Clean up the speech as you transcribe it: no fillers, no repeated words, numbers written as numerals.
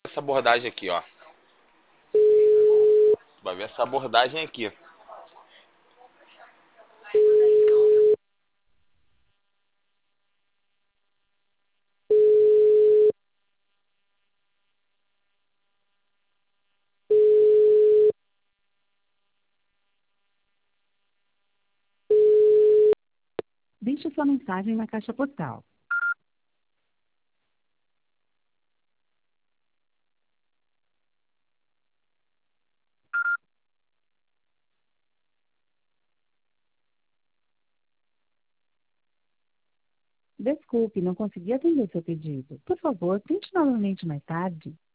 essa abordagem aqui, ó. Vai ver essa abordagem aqui. Deixe sua mensagem na caixa postal. Desculpe, não consegui atender seu pedido. Por favor, tente novamente mais tarde.